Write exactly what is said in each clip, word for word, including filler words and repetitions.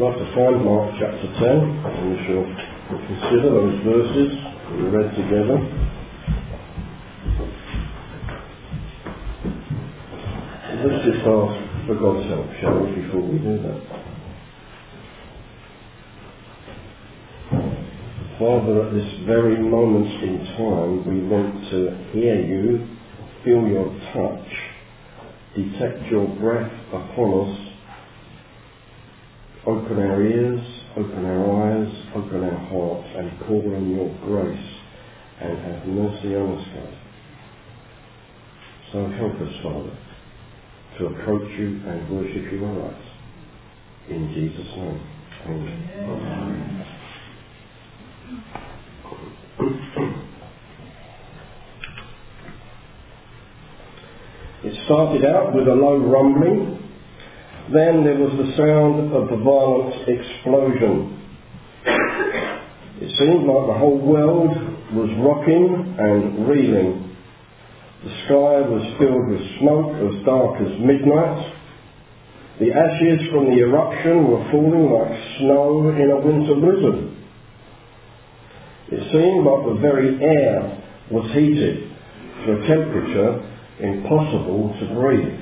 like to find Mark chapter ten, and we shall consider those verses we read together. Let's just ask for God's help, shall we, before we do that. Father, at this very moment in time, we want to hear you, feel your touch, detect your breath upon us. Open our ears, open our eyes, open our hearts, and call on your grace, and have mercy on us, God. So help us, Father, to approach you and worship you aright. In Jesus' name, amen. Amen. It started out with a low rumbling. Then there was the sound of a violent explosion. It seemed like the whole world was rocking and reeling. The sky was filled with smoke as dark as midnight. The ashes from the eruption were falling like snow in a winter blizzard. It seemed like the very air was heated to a temperature impossible to breathe.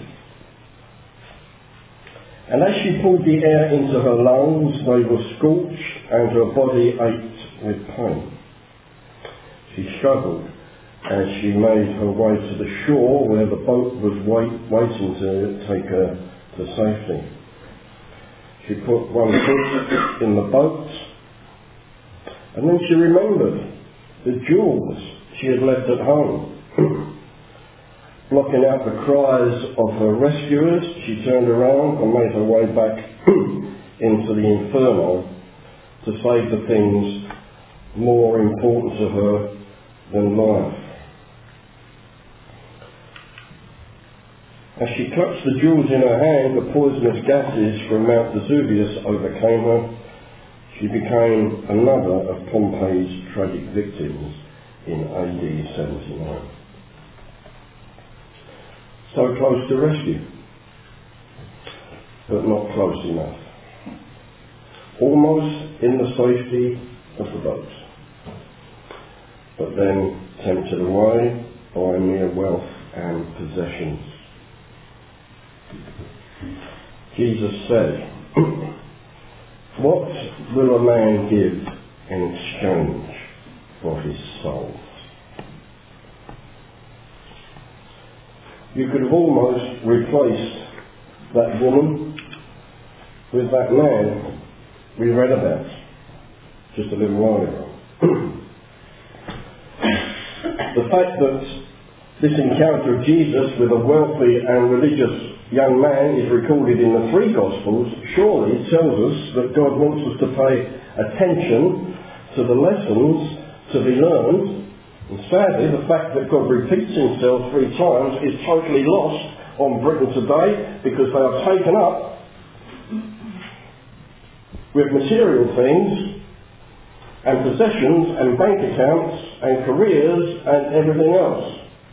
And as she pulled the air into her lungs, they were scorched and her body ached with pain. She struggled as she made her way to the shore where the boat was wait, waiting to take her to safety. She put one foot in the boat, and then she remembered the jewels she had left at home. Blocking out the cries of her rescuers, she turned around and made her way back into the inferno to save the things more important to her than life. As she clutched the jewels in her hand, the poisonous gases from Mount Vesuvius overcame her. She became another of Pompeii's tragic victims in A D seventy-nine. So close to rescue, but not close enough. Almost in the safety of the boat, but then tempted away by mere wealth and possessions. Jesus said, "What will a man give in exchange for his soul?" You could have almost replaced that woman with that man we read about just a little while ago. The fact that this encounter of Jesus with a wealthy and religious young man is recorded in the three Gospels surely tells us that God wants us to pay attention to the lessons to be learned. And sadly, the fact that God repeats himself three times is totally lost on Britain today, because they are taken up with material things and possessions and bank accounts and careers and everything else.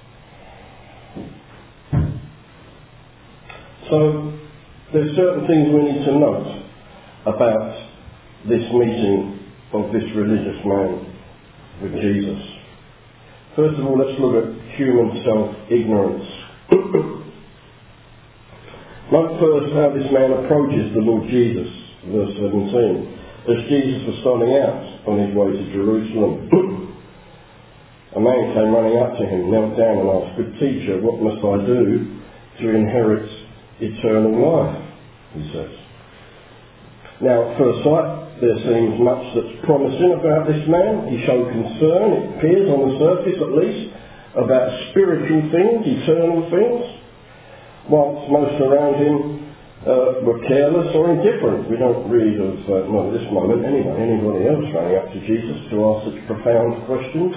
So there's certain things we need to note about this meeting of this religious man with Jesus. First of all, let's look at human self-ignorance. Note first how this man approaches the Lord Jesus, verse seventeen. As Jesus was starting out on his way to Jerusalem, a man came running up to him, knelt down and asked, "Good teacher, what must I do to inherit eternal life?" he says. Now, at first sight, there seems much that's promising about this man. He showed concern, it appears on the surface at least, about spiritual things, eternal things, whilst most around him uh, were careless or indifferent. We don't read of, uh, not at this moment anyway, anybody else running up to Jesus to ask such profound questions.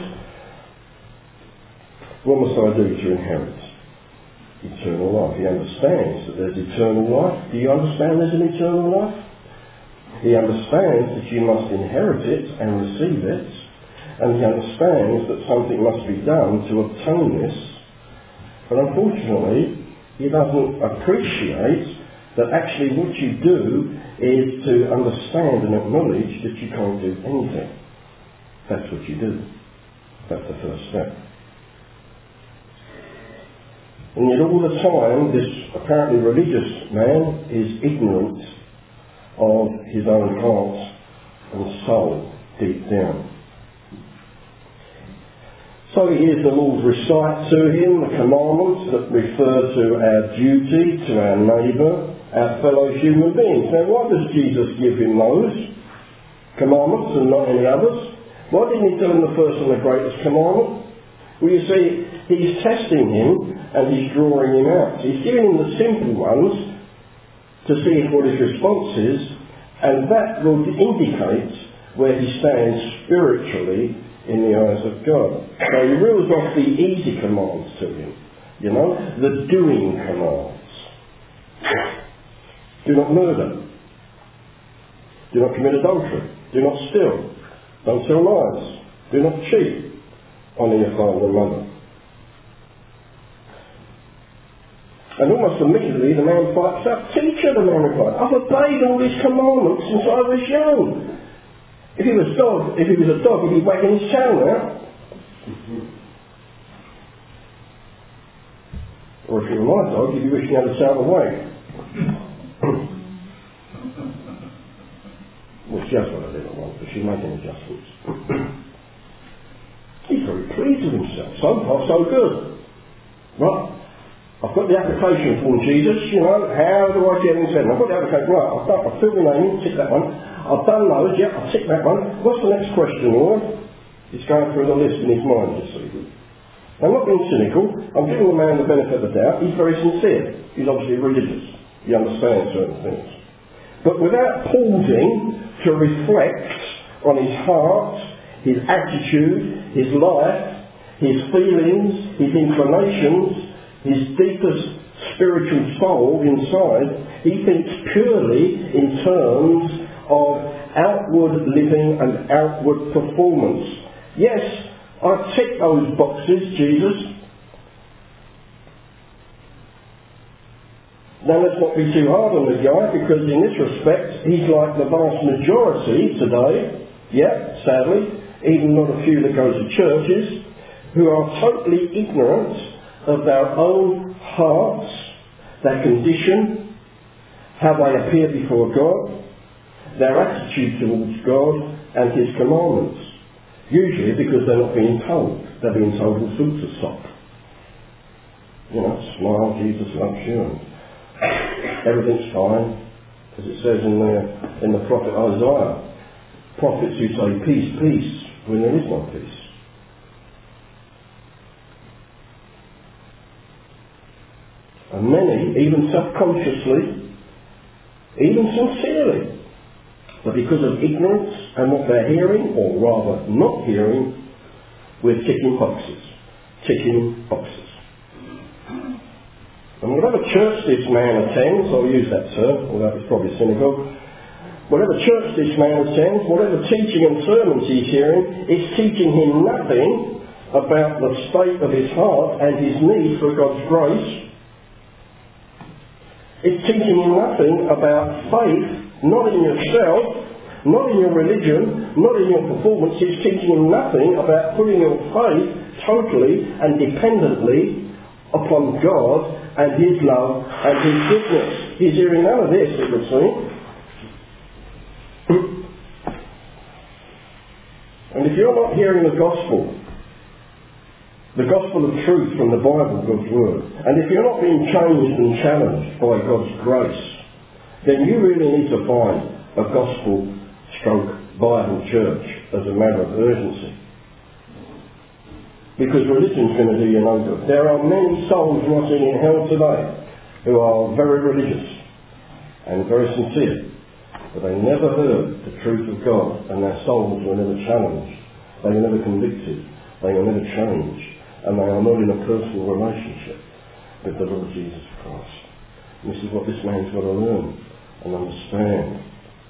What must I do to inherit eternal life? He understands that there's eternal life. Do you understand there's an eternal life? He understands that you must inherit it and receive it, and he understands that something must be done to obtain this. But unfortunately, he doesn't appreciate that actually what you do is to understand and acknowledge that you can't do anything. That's what you do. That's the first step. And yet all the time, this apparently religious man is ignorant of his own heart and soul deep down. So he hears the Lord recite to him the commandments that refer to our duty to our neighbour, our fellow human beings. Now, why does Jesus give him those commandments and not any others? Why didn't he tell him the first and the greatest commandment? Well, you see, he's testing him and he's drawing him out. He's giving him the simple ones to see what his response is, and that will indicate where he stands spiritually in the eyes of God. So he reels off the easy commands to him, you know, the doing commands. Do not murder. Do not commit adultery. Do not steal. Don't tell lies. Do not cheat. Honour your father and mother. And almost immediately the man pipes up, "Teacher," the man replied, "I've obeyed all these commandments since I was young." If he was dog, if he was a dog, he'd be wagging his tail now. Or if you were my dog, you'd be wishing you had a tail to wag. Well, she has got a little one, but she's making adjustments. He's very pleased with himself. So far, so good. Right. I've got the application form, Jesus, you know, how do I get into heaven? I've got the application, right, I've, done, I've filled my name in, tick that one. I've done those, yeah, I've ticked that one. What's the next question, Lord? He's going through the list in his mind, you see. I'm not being cynical. I'm giving the man the benefit of the doubt. He's very sincere. He's obviously religious. He understands certain things. But without pausing to reflect on his heart, his attitude, his life, his feelings, his inclinations, his deepest spiritual soul inside, he thinks purely in terms of outward living and outward performance. Yes, I tick those boxes, Jesus. Now let's not be too hard on the guy, because in this respect he's like the vast majority today, yeah, sadly, even not a few that go to churches, who are totally ignorant of their own hearts, their condition, how they appear before God, their attitude towards God and His commandments. Usually because they're not being told. They're being told all sorts of stuff. You know, smile, Jesus loves you, and everything's fine. As it says in the, in the prophet Isaiah, prophets who say peace, peace, when there is no peace. And many, even subconsciously, even sincerely, but because of ignorance and what they're hearing, or rather not hearing, we're ticking boxes. Ticking boxes. And whatever church this man attends, I'll use that term, although it's probably cynical, whatever church this man attends, whatever teaching and sermons he's hearing, is teaching him nothing about the state of his heart and his need for God's grace. It's teaching him nothing about faith, not in yourself, not in your religion, not in your performance. It's teaching him nothing about putting your faith totally and dependently upon God and His love and His goodness. He's hearing none of this, it would seem. And if you're not hearing the gospel, the gospel of truth from the Bible, God's Word, and if you're not being changed and challenged by God's grace, then you really need to find a gospel stroke Bible church as a matter of urgency. Because religion's going to do you no good. There are many souls rotting in hell today who are very religious and very sincere, but they never heard the truth of God, and their souls were never challenged. They were never convicted. They were never changed. And they are not in a personal relationship with the Lord Jesus Christ. And this is what this man's got to learn and understand.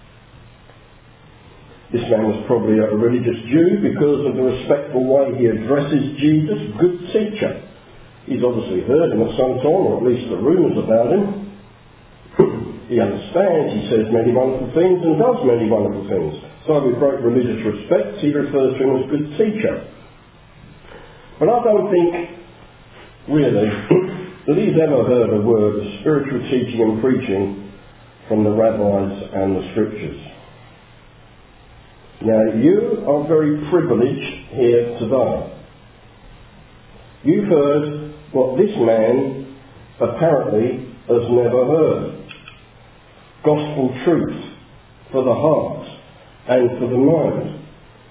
This man was probably a religious Jew because of the respectful way he addresses Jesus, good teacher. He's obviously heard him at some time, or at least the rumours about him. He understands, he says many wonderful things and does many wonderful things. So with great religious respect, he refers to him as good teacher. But I don't think, really, that he's ever heard a word of spiritual teaching and preaching from the rabbis and the scriptures. Now, you are very privileged here today. You've heard what this man apparently has never heard. Gospel truth for the heart and for the mind.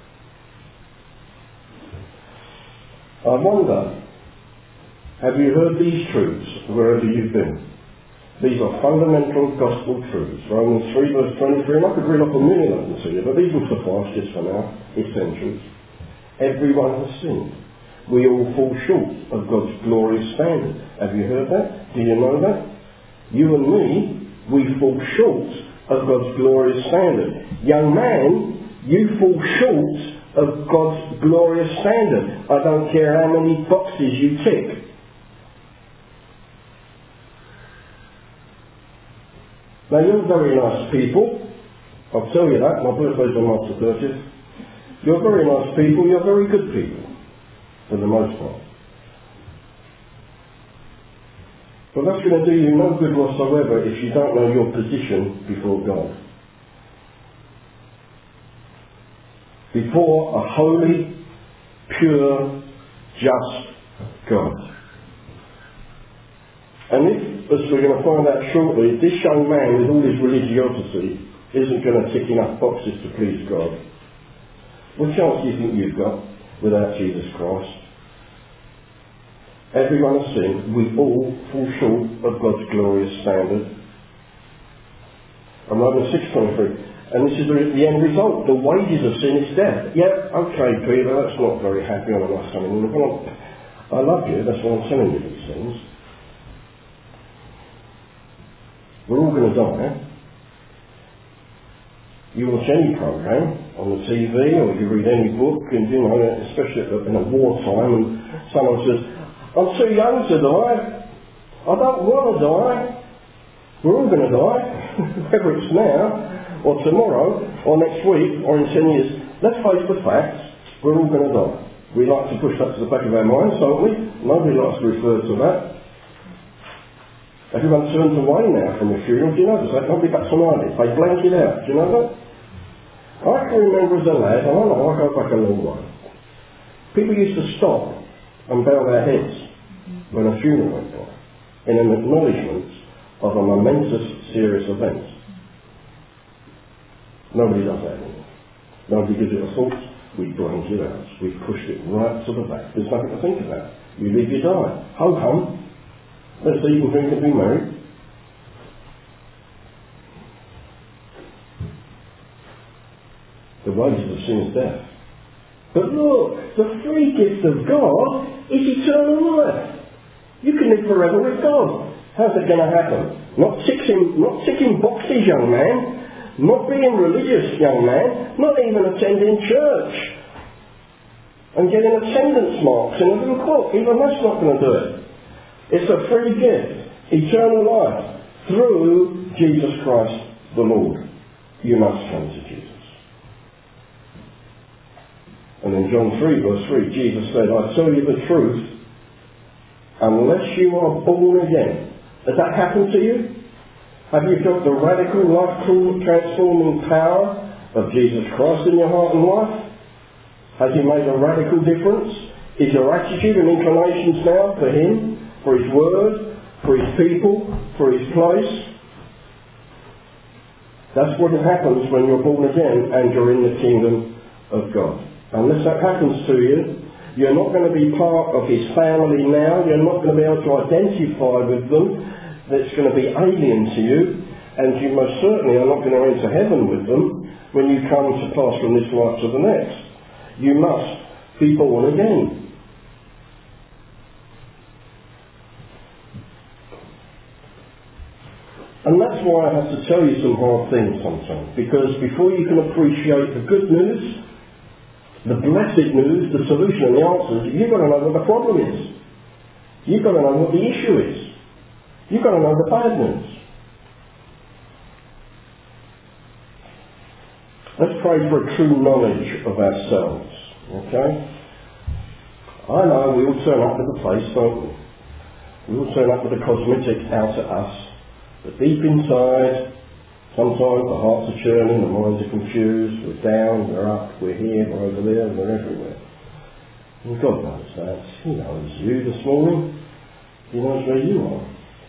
I wonder, have you heard these truths wherever you've been? These are fundamental gospel truths. Romans three verse twenty-three, and I could read off a million of them to you, but these will suffice just for now. Essentials. Everyone has sinned. We all fall short of God's glorious standard. Have you heard that? Do you know that? You and me, we fall short of God's glorious standard. Young man, you fall short of God's glorious standard. I don't care how many boxes you tick. Now, you're very nice people. I'll tell you that. My birthday's on March the thirtieth. You're very nice people. You're very good people, for the most part. But that's going to do you no good whatsoever if you don't know your position before God. Before a holy, pure, just God. And if, as we're going to find out shortly, this young man with all his religiosity isn't going to tick enough boxes to please God, what chance do you think you've got without Jesus Christ? Everyone has sinned. We all fall short of God's glorious standard. And Romans six twenty-three. And this is the, the end result. The wages of sin is death. Yeah, okay, Peter, that's not very happy on a nice Sunday morning. I love you, that's why I'm telling you these things. We're all going to die. You watch any program on the T V, or you read any book, and you know, especially in a wartime, and someone says, "I'm too young to die. I don't want to die." We're all going to die, whether it's now, or tomorrow, or next week, or in ten years. Let's face the facts. We're all going to die. We like to push that to the back of our minds, don't we? Nobody likes to refer to that. Everyone turns away now from the funeral. Do you know that? Nobody bats an eyelid. They blank it out. Do you know that? I can remember as a lad, I don't know, I go back a long way. People used to stop and bow their heads when a funeral went by in an acknowledgement of a momentous, serious event. Nobody does that anymore. Nobody gives it a thought. We blank it out. We push it right to the back. There's nothing to think about. You live, you die. Ho hum. Let's eat and drink and be merry. The wages of sin is death. But look, the free gift of God is eternal life. You can live forever with God. How's that going to happen? Not ticking, not ticking boxes, young man. Not being religious, young man. Not even attending church and getting attendance marks in a little book. Even that's not going to do it. It's a free gift, eternal life, through Jesus Christ the Lord. You must come to Jesus. And in John three verse three, Jesus said, "I tell you the truth, unless you are born again." Has that happened to you? Have you got the radical, life-transforming power of Jesus Christ in your heart and life? Has he made a radical difference? Is your attitude and inclinations now for him? For his word, for his people, for his place? That's what happens when you're born again and you're in the kingdom of God. Unless that happens to you, you're not going to be part of his family now. You're not going to be able to identify with them. That's going to be alien to you. And you most certainly are not going to enter heaven with them when you come to pass from this life to the next. You must be born again. And that's why I have to tell you some hard things sometimes. Because before you can appreciate the good news, the blessed news, the solution and the answers, you've got to know what the problem is. You've got to know what the issue is. You've got to know the bad news. Let's pray for a true knowledge of ourselves. Okay? I know we all turn up at the place, don't we? We all turn up with a cosmetic out at us. But deep inside, sometimes the hearts are churning, the minds are confused, we're down, we're up, we're here, we're over there, we're everywhere. And God knows that. He knows you this morning. He knows where you are.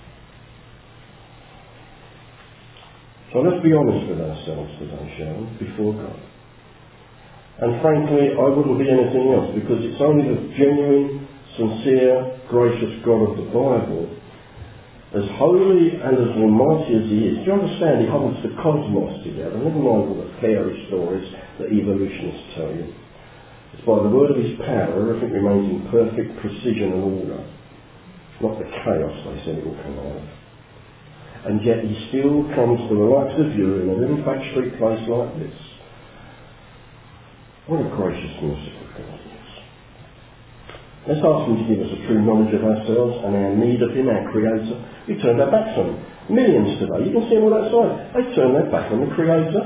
So let's be honest with ourselves today, shall we, before God. And frankly, I wouldn't be anything else, because it's only the genuine, sincere, gracious God of the Bible, as holy and as almighty as he is. Do you understand? He holds the cosmos together. Never mind all the fairy stories that evolutionists tell you. It's by the word of his power, everything remains in perfect precision and order. Not the chaos they said it will come out of. And yet he still comes to the likes of you in a little back street place like this. What a gracious, merciful God he is. Let's ask him to give us a true knowledge of ourselves and our need of him, our Creator. We turned our backs on him. Millions today, you can see them all outside. They turn their back on the Creator.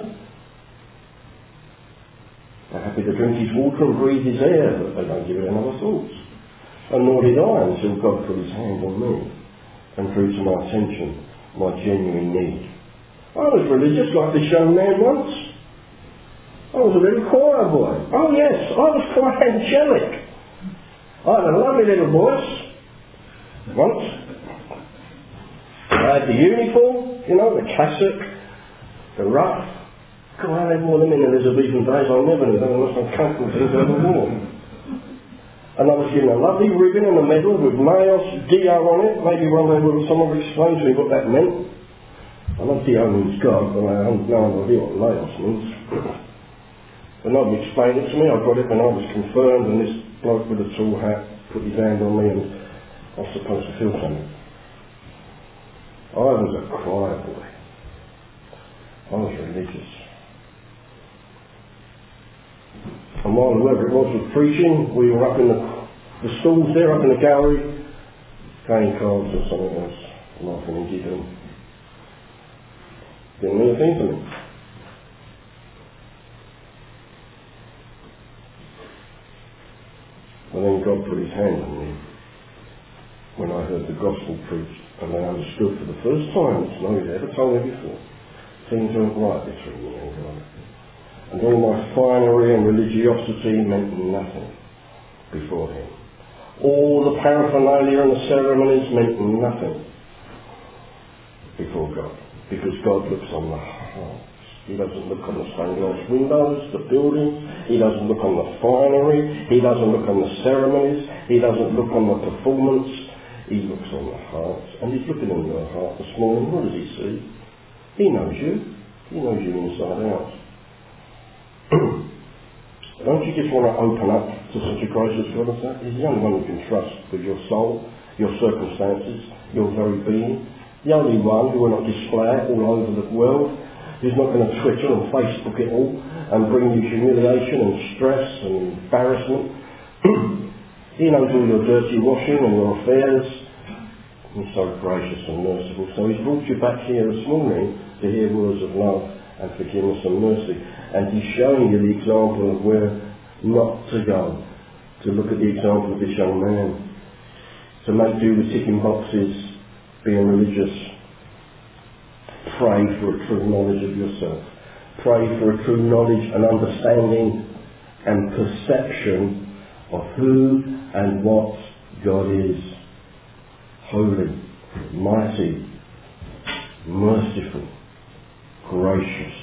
They're happy to drink his water and breathe his air, but they don't give it another thought. And nor did I until God put his hand on me and drew to my attention my genuine need. I was religious like this young man once. I was a little choir boy. Oh yes, I was quite angelic. I had a lovely little voice once. I had the uniform, you know, the classic, the rough. God, I had more than in Elizabethan days. I never knew. They were the most uncomfortable things I ever wore. And I was given a lovely ribbon and a medal with Laos D O on it. Maybe one day someone will explain to me what that meant. I know D O means God, but I have no idea what Laos means. But nobody explained it to me. I got it and I was confirmed, and this bloke with a tall hat put his hand on me and I was supposed to feel something. I was a choir boy. I was religious. And while whoever it was was preaching, we were up in the, the stalls there, up in the gallery, playing cards or something else, laughing and giggling. Didn't mean a thing to me. And then God put his hand on me when I heard the gospel preached, and I understood for the first time, it's no one ever told me before, things weren't right between me and God. And all my finery and religiosity meant nothing before him. All the paraphernalia and the ceremonies meant nothing before God. Because God looks on the hearts. He doesn't look on the stained glass windows, the buildings. He doesn't look on the finery. He doesn't look on the ceremonies. He doesn't look on the performance. He looks on the hearts. And he's looking in your heart this morning. What does he see? He knows you. He knows you inside out. Don't you just want to open up to such a gracious God as that? He's the only one you can trust with your soul, your circumstances, your very being. The only one who will not display it all over the world, who's not going to Twitter and Facebook it all and bring you humiliation and stress and embarrassment. He knows all your dirty washing and your affairs. He's so gracious and merciful. So he's brought you back here this morning to hear words of love and forgiveness and mercy. And he's showing you the example of where not to go. To look at the example of this young man. To make do with ticking boxes, being religious. Pray for a true knowledge of yourself. Pray for a true knowledge and understanding and perception of who and what God is. Holy, mighty, merciful, gracious.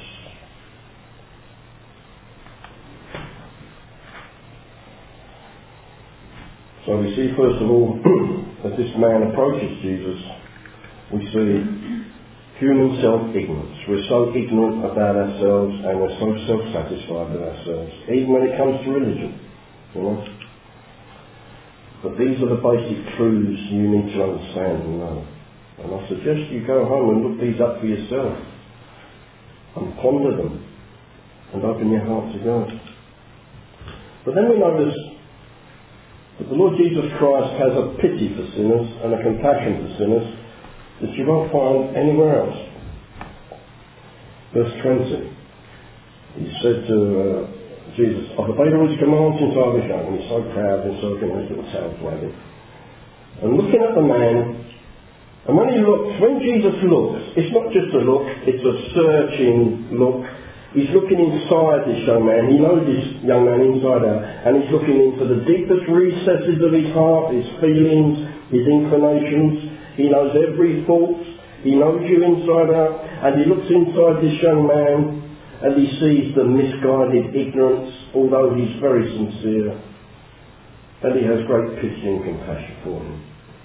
So we see first of all, as this man approaches Jesus, we see human self-ignorance. We're so ignorant about ourselves and we're so self-satisfied with ourselves, even when it comes to religion. You know? But these are the basic truths you need to understand and know. And I suggest you go home and look these up for yourself and ponder them and open your heart to God. But then we notice that the Lord Jesus Christ has a pity for sinners and a compassion for sinners that you won't find anywhere else. Verse twenty. He said to uh, Jesus, I've obeyed all his commands since I was young. And he's so proud and so good, his little tail's wagging. And looking at the man, and when he looks, when Jesus looks, it's not just a look, it's a searching look. He's looking inside this young man. He knows this young man inside out. And he's looking into the deepest recesses of his heart, his feelings, his inclinations. He knows every thought. He knows you inside out. And he looks inside this young man and he sees the misguided ignorance, although he's very sincere. And he has great pity and compassion for him.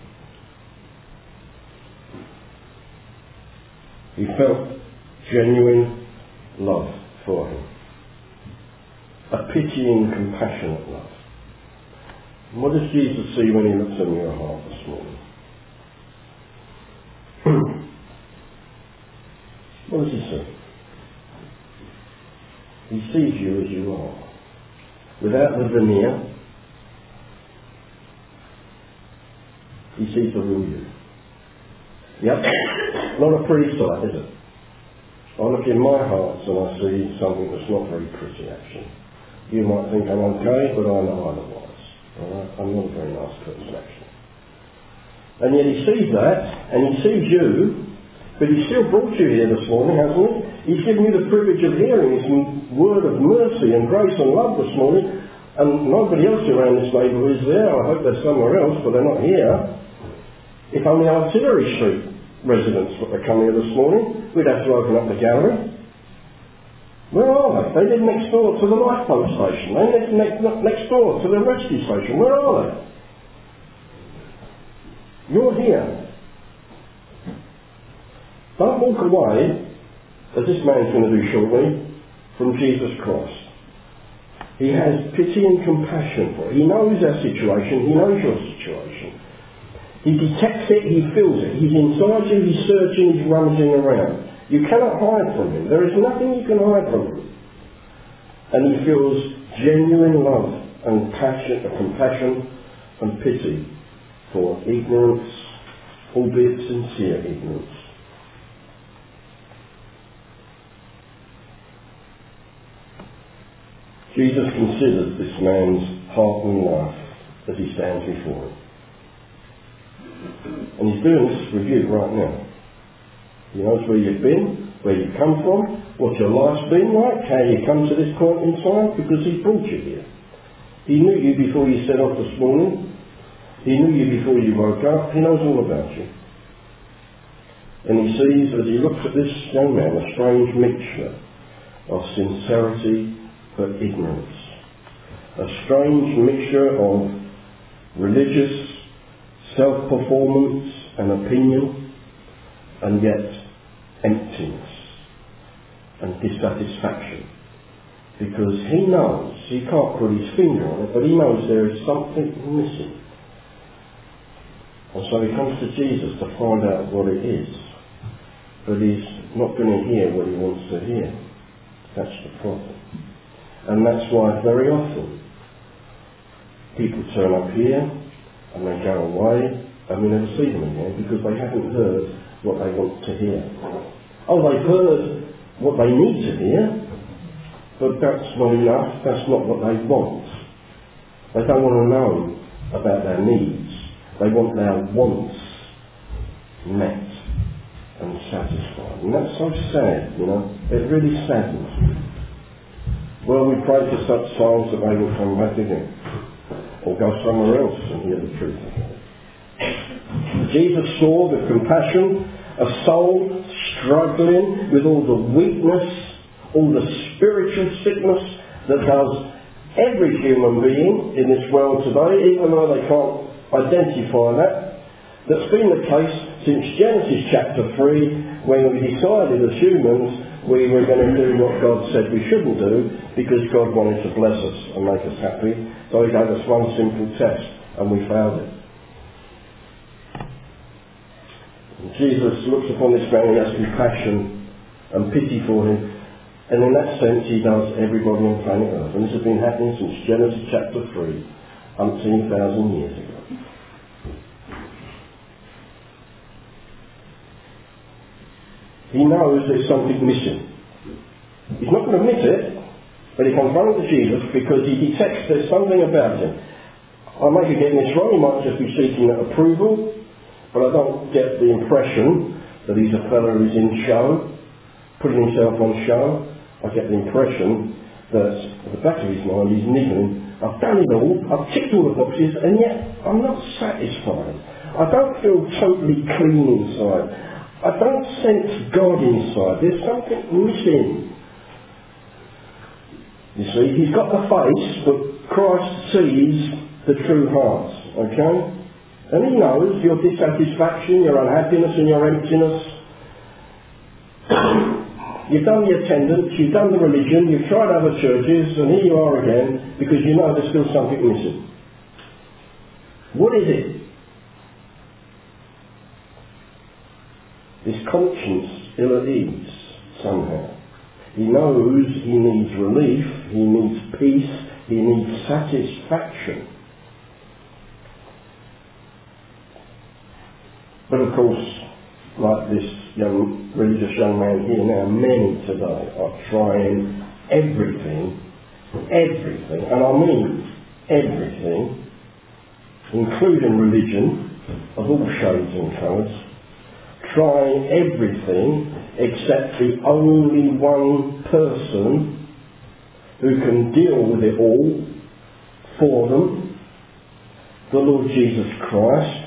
He felt genuine love for him. A pitying, compassionate love. And what does Jesus see when he looks in your heart this morning? What does he see? He sees you as you are. Without the veneer, he sees the real you. Yep. Not a pretty sight, is it? I look in my heart and I see something that's not very pretty, actually. You might think I'm okay, but I know otherwise. Alright? I'm not a very nice person, actually. And yet he sees that, and he sees you, but he's still brought you here this morning, hasn't he? He's given you the privilege of hearing his word of mercy and grace and love this morning, and nobody else around this neighbourhood is there. I hope they're somewhere else, but they're not here. If only Artillery Street residents were come here this morning, we'd have to open up the gallery. Where are they? They live next door to the lifeboat station. They live next, next door to the rescue station. Where are they? You're here. Don't walk away, as this man's going to do shortly, from Jesus Christ. He has pity and compassion for it. He knows our situation. He knows your situation. He detects it, he feels it. He's inside you, he's searching, he's rummaging around. You cannot hide from him. There is nothing you can hide from him. And he feels genuine love and passion, compassion and pity for ignorance, albeit sincere ignorance. Jesus considers this man's heart and life as he stands before him. And he's doing this with you right now. He knows where you've been, where you've come from, what your life's been like, how you come to this point in time, because he's brought you here. He knew you before you set off this morning. He knew you before you woke up. He knows all about you. And he sees, as he looks at this young man, a strange mixture of sincerity but ignorance. A strange mixture of religious self-performance and opinion, and yet emptiness and dissatisfaction. Because he knows, he can't put his finger on it, but he knows there is something missing. And so he comes to Jesus to find out what it is. But he's not going to hear what he wants to hear. That's the problem. And that's why very often people turn up here and they go away, and we never see them again because they haven't heard what they want to hear. Oh, they've heard what they need to hear, but that's not enough. That's not what they want. They don't want to know about their needs. They want their wants met and satisfied. And that's so sad, you know. It really saddens me. Well, we pray for such souls that they will come back again, or go somewhere else and hear the truth. Jesus saw with compassion a soul struggling with all the weakness, all the spiritual sickness that does every human being in this world today, even though they can't identify that. That's been the case since Genesis chapter three, when we decided as humans we were going to do what God said we shouldn't do, because God wanted to bless us and make us happy. So he gave us one simple test, and we failed it. And Jesus looks upon this man, he has compassion and pity for him, and in that sense he does everybody on planet Earth. And this has been happening since Genesis chapter three, umpteen thousand years ago. He knows there's something missing. He's not going to admit it, but he comes running to Jesus because he detects there's something about him. I may be getting this wrong, he might just be seeking approval, but I don't get the impression that he's a fellow who's in show, putting himself on show. I get the impression that at the back of his mind he's niggling. I've done it all, I've ticked all the boxes, and yet I'm not satisfied. I don't feel totally clean inside. I don't sense God inside. There's something missing. You see, he's got the face, but Christ sees the true heart, okay? And he knows your dissatisfaction, your unhappiness and your emptiness. You've done the attendance, you've done the religion, you've tried other churches, and here you are again because you know there's still something missing. What is it? His conscience ill at ease somehow. He knows he needs relief, he needs peace, he needs satisfaction. But of course, like this young religious young man here now, many today are trying everything, everything, and I mean everything, including religion of all shades and colours, trying everything except the only one person who can deal with it all for them, the Lord Jesus Christ.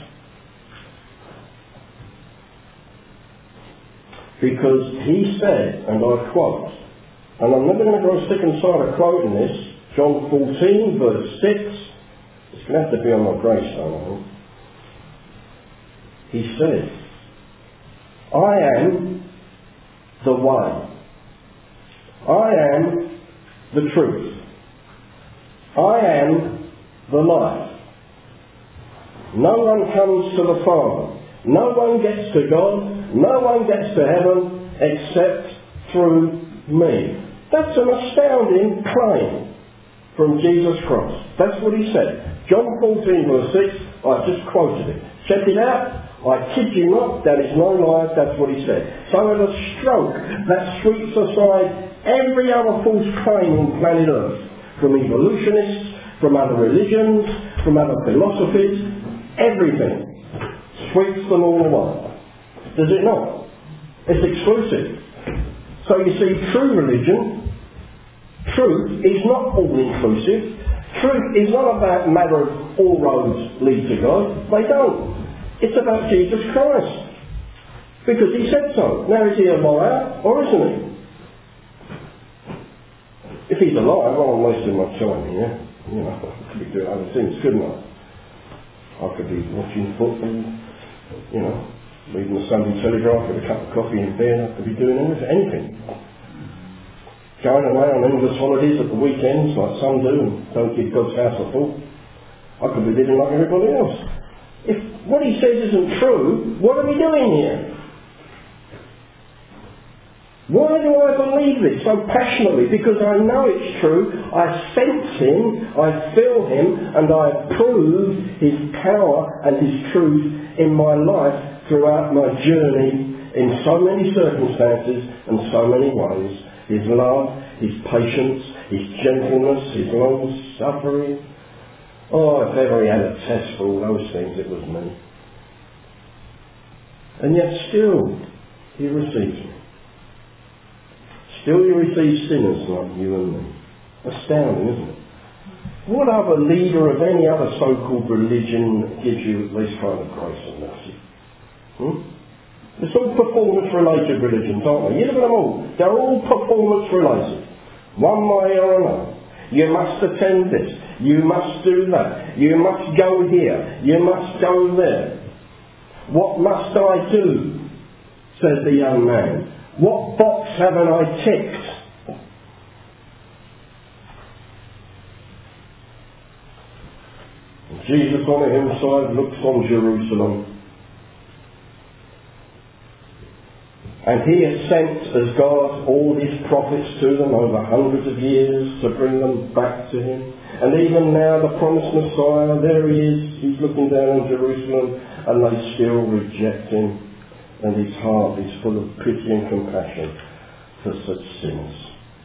Because he said, and I quote, and I'm never going to go sick and tired of quoting this, John fourteen verse six, it's going to have to be on my gravestone, I think. He says, I am the way, I am the truth, I am the life. No one comes to the Father, no one gets to God, no one gets to heaven except through me. That's an astounding claim from Jesus Christ. That's what he said. John fourteen verse six, I just quoted it. Check it out. I kid you not, that is no lie, that's what he said. So at a stroke, that sweeps aside every other false claim on planet Earth, from evolutionists, from other religions, from other philosophies, everything. Sweeps them all away. Does it not? It's exclusive. So you see, true religion, truth is not all-inclusive. Truth is not about a matter of all roads lead to God. They don't. It's about Jesus Christ. Because he said so. Now is he a liar or isn't he? If he's a liar, well, I'm wasting my time here. You know, I could be doing other things, couldn't I? I could be watching football, you know, reading the Sunday Telegraph with a cup of coffee in bed. I could be doing anything. Going away on endless holidays at the weekends like some do and don't give God's house a thought. I could be living like everybody else. If what he says isn't true, what are we doing here? Why do I believe it so passionately? Because I know it's true, I sense him, I feel him, and I prove his power and his truth in my life throughout my journey in so many circumstances and so many ways. His love, his patience, his gentleness, his long suffering. Oh, if ever he had a test for all those things, it was me. And yet still, he receives me. Still he receives sinners like you and me. Astounding, isn't it? What other leader of any other so-called religion gives you this kind of grace and mercy? Hmm? It's all performance-related religions, aren't they? You look at them all. They're all performance-related. One way or another. You must attend this. You must do that. You must go here. You must go there. What must I do? Says the young man. What box haven't I ticked? And Jesus on the hillside looks on Jerusalem. And he has sent as God all his prophets to them over hundreds of years to bring them back to him. And even now the promised Messiah, there he is, he's looking down on Jerusalem, and they still reject him. And his heart is full of pity and compassion for such sinners.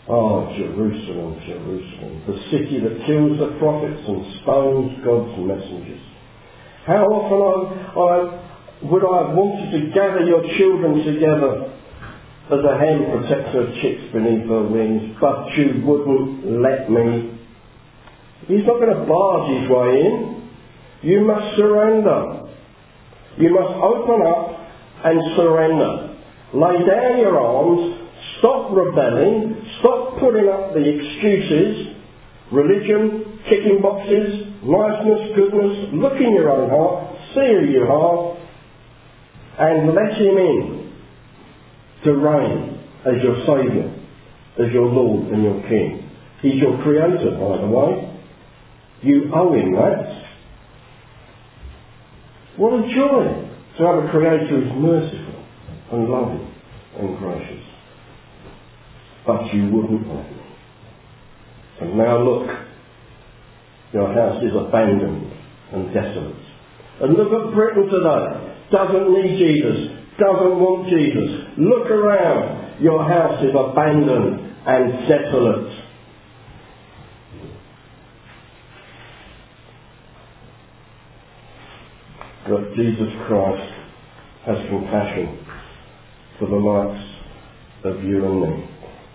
Oh, Jerusalem, Jerusalem, the city that kills the prophets and stones God's messengers. How often I, I would I have wanted to gather your children together as a hen protects her chicks beneath her wings, but you wouldn't let me. He's not going to barge his way in. You must surrender. You must open up and surrender. Lay down your arms. Stop rebelling. Stop putting up the excuses. Religion, ticking boxes, niceness, goodness. Look in your own heart. See who you are. And let him in to reign as your Saviour, as your Lord and your King. He's your Creator, by the way. You owe him that. What a joy to have a Creator who is merciful and loving and gracious. But you wouldn't let me. And now look, your house is abandoned and desolate. And look at Britain today. Doesn't need Jesus. Doesn't want Jesus. Look around. Your house is abandoned and desolate. But Jesus Christ has compassion for the likes of you and me.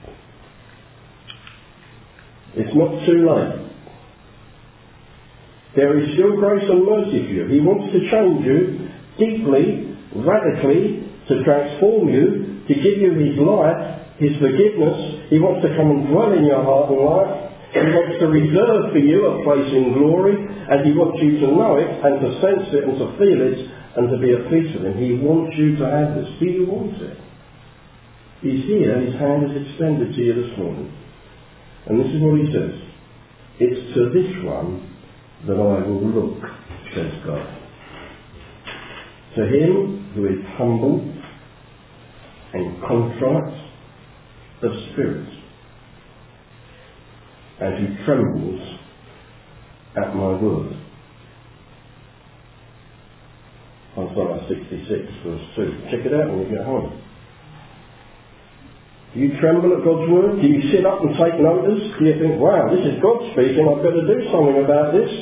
It's not too late. There is still grace and mercy for you. He wants to change you deeply, radically, to transform you, to give you his life, his forgiveness. He wants to come and dwell in your heart and life. He wants to reserve for you a place in glory, and he wants you to know it and to sense it and to feel it and to be at peace with him. He wants you to have this. Do you want it? He's here. His hand is extended to you this morning. And this is what he says. It's to this one that I will look, says God. To him who is humble and contrite of spirit, and who trembles at my word. Isaiah sixty-six verse two. Check it out when you get home. Do you tremble at God's word? Do you sit up and take notice? Do you think, wow, this is God speaking, I've got to do something about this?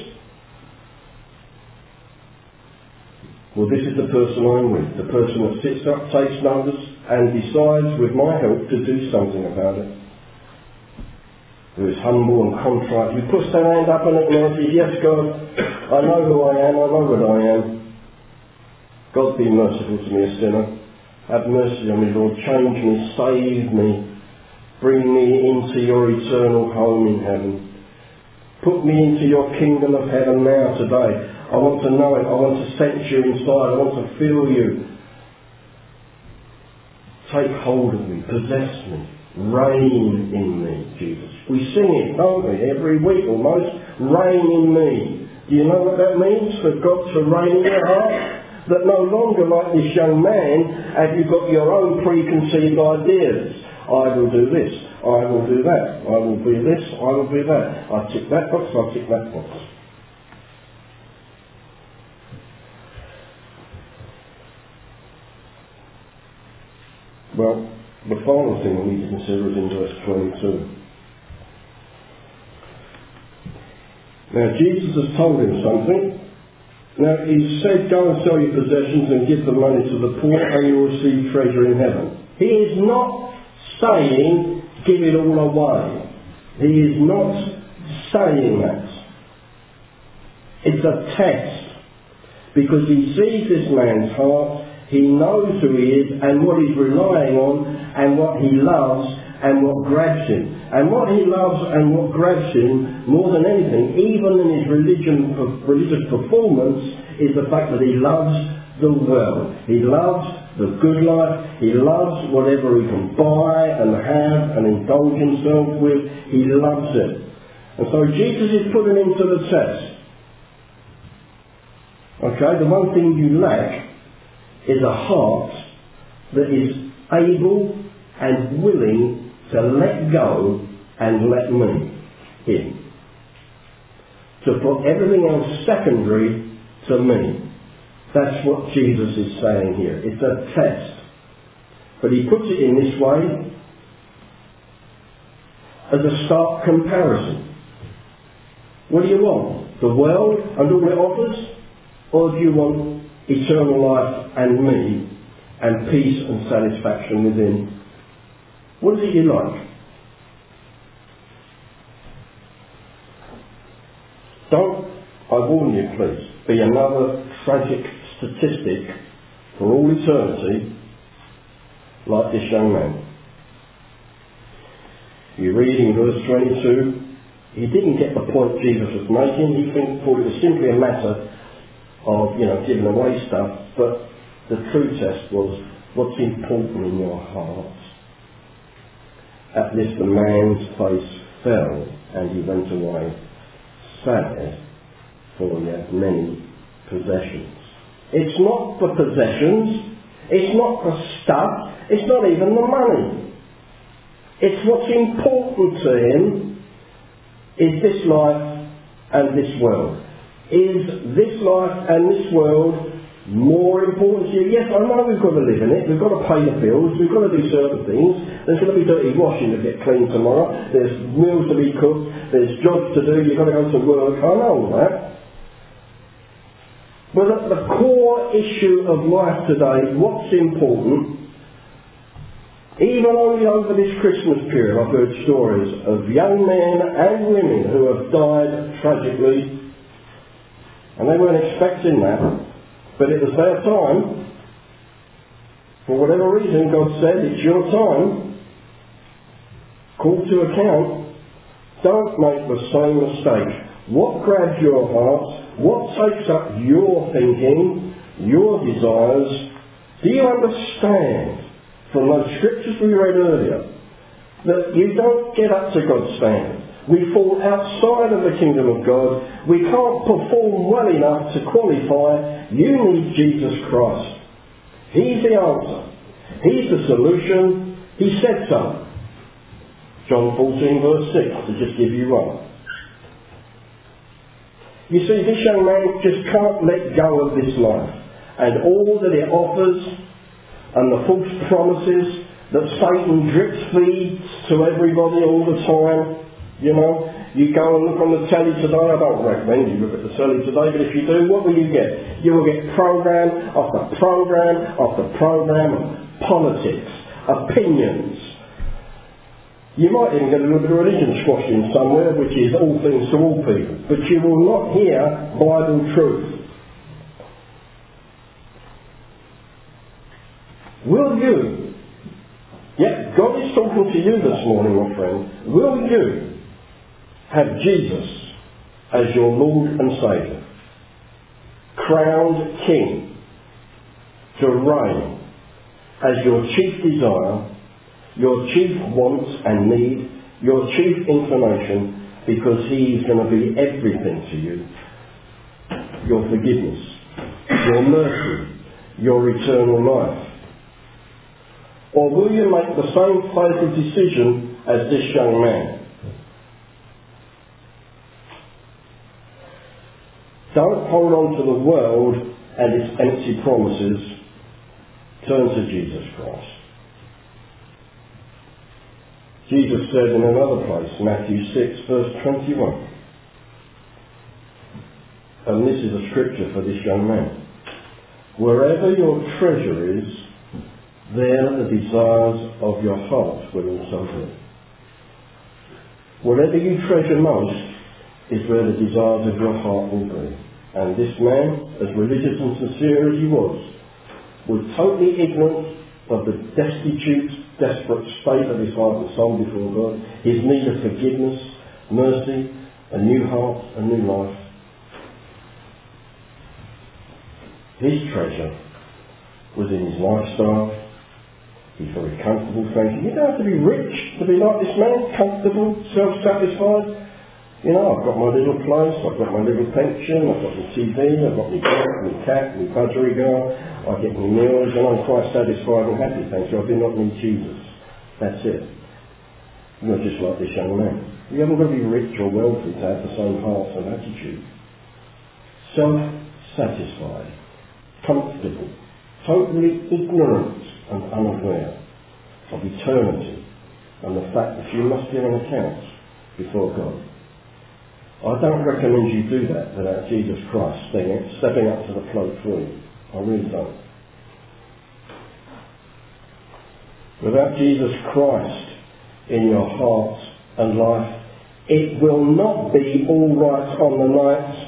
Well, this is the person I'm with. The person that sits up, takes notice, and decides with my help to do something about it. Who is humble and contrite. Who puts their hand up and acknowledges, yes, God, I know who I am, I know what I am. God, be merciful to me, a sinner. Have mercy on me, Lord. Change me, save me. Bring me into your eternal home in heaven. Put me into your kingdom of heaven now, today. I want to know it. I want to sense you inside. I want to feel you. Take hold of me. Possess me. Reign in me, Jesus. We sing it, don't we? Every week almost. Reign in me. Do you know what that means? For God to reign in your heart? That no longer, like this young man, have you got your own preconceived ideas. I will do this. I will do that. I will be this. I will be that. I tick that box. I tick that box. Well, the final thing we need to consider is in verse twenty-two. Now, Jesus has told him something. Now, he said, go and sell your possessions and give the money to the poor and you will receive treasure in heaven. He is not saying, give it all away. He is not saying that. It's a test. Because he sees this man's heart, he knows who he is and what he's relying on and what he loves and what grabs him. And what he loves and what grabs him more than anything, even in his religion, religious performance, is the fact that he loves the world. He loves the good life. He loves whatever he can buy and have and indulge himself with. He loves it. And so Jesus is putting him to the test. Okay, the one thing you lack is a heart that is able and willing to let go and let me in. To put everything else secondary to me. That's what Jesus is saying here. It's a test. But he puts it in this way. as a stark comparison. What do you want? The world and all it offers? Or do you want eternal life and me and peace and satisfaction within? What is it you like? Don't, I warn you please, be another tragic statistic for all eternity like this young man. You read in verse twenty-two, he didn't get the point Jesus was making. He thought it was simply a matter of, you know, giving away stuff, but the true test was what's important in your heart. At this the man's face fell and he went away sad, for he had many possessions. It's not the possessions, it's not the stuff, it's not even the money. It's what's important to him is this life and this world. Is this life and this world more important to you? Yes, I know we've got to live in it, we've got to pay the bills, we've got to do certain things, there's going to be dirty washing to get clean tomorrow, there's meals to be cooked, there's jobs to do, you've got to go to work, I know all that. But at the core issue of life today, what's important, even only over this Christmas period I've heard stories of young men and women who have died tragically, and they weren't expecting that, but it was their time. For whatever reason, God said, it's your time. Called to account. Don't make the same mistake. What grabs your heart? What takes up your thinking, your desires? Do you understand from those scriptures we read earlier that you don't get up to God's standard? We fall outside of the kingdom of God. We can't perform well enough to qualify. You need Jesus Christ. He's the answer. He's the solution. He said so. John fourteen verse six, to just give you one. You see, this young man just can't let go of this life and all that it offers and the false promises that Satan drip feeds to everybody all the time. You know, you go and look on the telly today. I don't recommend you look at the telly today, but if you do, what will you get? You will get program after program after program of politics, opinions. You might even get a little bit of religion squashed in somewhere, which is all things to all people. But you will not hear Bible truth. Will you? Yeah, God is talking to you this morning, my friend. Will you have Jesus as your Lord and Saviour, crowned King, to reign as your chief desire, your chief want and need, your chief inclination, because He is going to be everything to you? Your forgiveness, your mercy, your eternal life. Or will you make the same fatal decision as this young man? Don't hold on to the world and its empty promises. Turn to Jesus Christ. Jesus said in another place, Matthew six, verse twenty-one, and this is a scripture for this young man, wherever your treasure is, there the desires of your heart will also be. Whatever you treasure most is where the desires of your heart will be. And this man, as religious and sincere as he was, was totally ignorant of the destitute, desperate state of his heart and soul before God, his need of forgiveness, mercy, a new heart, a new life. His treasure was in his lifestyle. He's very comfortable, thinking, you don't have to be rich to be like this man, comfortable, self-satisfied. You know, I've got my little place, I've got my little pension, I've got my T V, I've got my dog, my cat, my budgerigar, I get my meals, and I'm quite satisfied and happy, thank you. I do not need Jesus. That's it. You're just like this young man. You haven't got to be rich or wealthy to have the same heart and attitude. Self-satisfied, comfortable, totally ignorant and unaware of eternity and the fact that you must give an account before God. I don't recommend you do that without Jesus Christ stepping up to the plate for you. I really don't. Without Jesus Christ in your heart and life, it will not be all right on the night.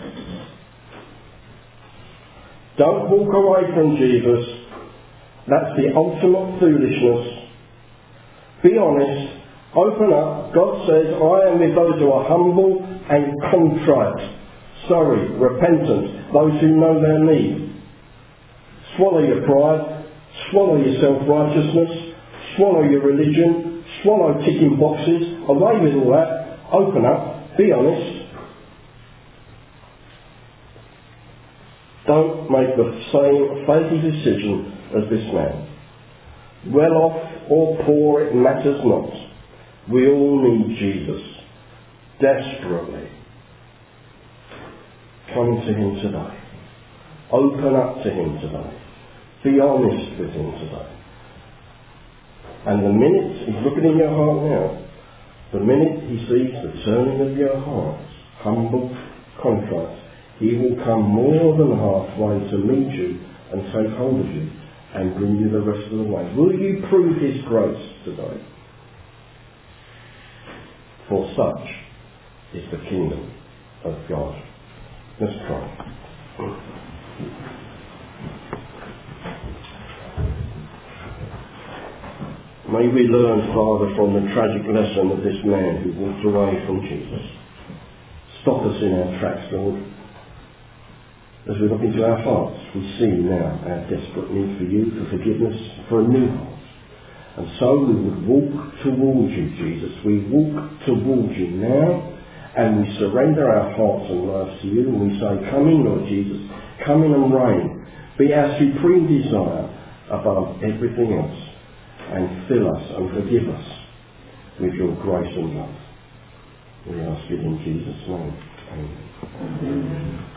Don't walk away from Jesus. That's the ultimate foolishness. Be honest. Open up. God says, I am with those who are humble and contrite. Sorry, repentant. Those who know their need. Swallow your pride. Swallow your self-righteousness. Swallow your religion. Swallow ticking boxes. Away with all that. Open up. Be honest. Don't make the same fatal decision as this man. Well off or poor, it matters not. We all need Jesus. Desperately. Come to him today. Open up to him today. Be honest with him today. And the minute he's looking in your heart now, the minute he sees the turning of your heart, humble, contrite, he will come more than halfway to meet you and take hold of you and bring you the rest of the way. Will you prove his grace today? For such is the kingdom of God. Let's pray. May we learn, Father, from the tragic lesson of this man who walked away from Jesus. Stop us in our tracks, Lord. As we look into our hearts, we see now our desperate need for you, for forgiveness, for a new heart. And so we would walk towards you, Jesus. We walk towards you now, and we surrender our hearts and lives to you, and we say, come in, Lord Jesus. Come in and reign. Be our supreme desire above everything else. And fill us and forgive us with your grace and love. We ask it in Jesus' name. Amen. Amen.